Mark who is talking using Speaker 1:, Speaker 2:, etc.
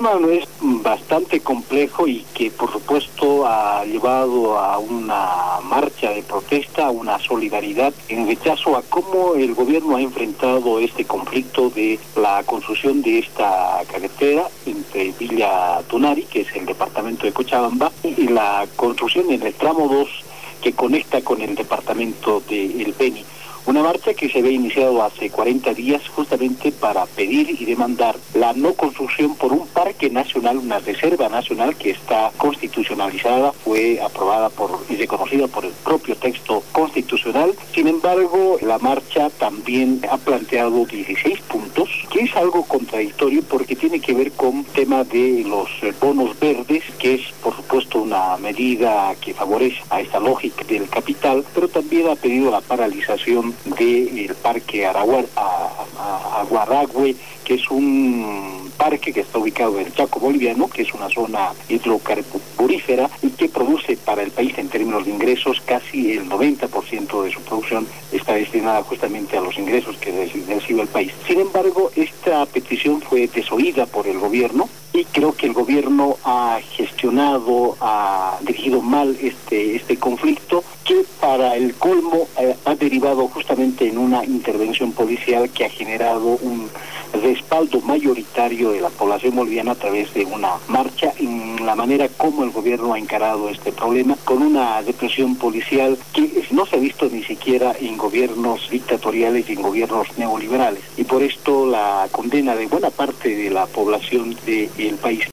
Speaker 1: tema es bastante complejo y que por supuesto ha llevado a una marcha de protesta, a una solidaridad en rechazo a cómo el gobierno ha enfrentado este conflicto de la construcción de esta carretera entre Villa Tunari, que es el departamento de Cochabamba, y la construcción en el tramo 2 que conecta con el departamento de El Beni. Una marcha que se había iniciado hace 40 días justamente para pedir y demandar la no construcción por un parque nacional, una reserva nacional que está constitucionalizada, fue aprobada y reconocida por el propio texto constitucional. Sin embargo, la marcha también ha planteado 16 puntos, que es algo contradictorio porque tiene que ver con el tema de los bonos verdes, que es por supuesto una medida que favorece a esta lógica del capital, pero también ha pedido la paralización del parque Aguaragüe, que es un parque que está ubicado en el Chaco boliviano, que es una zona hidrocarburífera y que produce para el país en términos de ingresos casi el 90% de su producción está destinada justamente a los ingresos que recibe el país. Sin embargo, esta petición fue desoída por el gobierno y creo que el gobierno ha dirigido mal este conflicto, que para el colmo ha derivado justamente en una intervención policial que ha generado un respaldo mayoritario de la población boliviana a través de una marcha, en la manera como el gobierno ha encarado este problema, con una represión policial que no se ha visto ni siquiera en gobiernos dictatoriales y en gobiernos neoliberales. Y por esto la condena de buena parte de la población del país.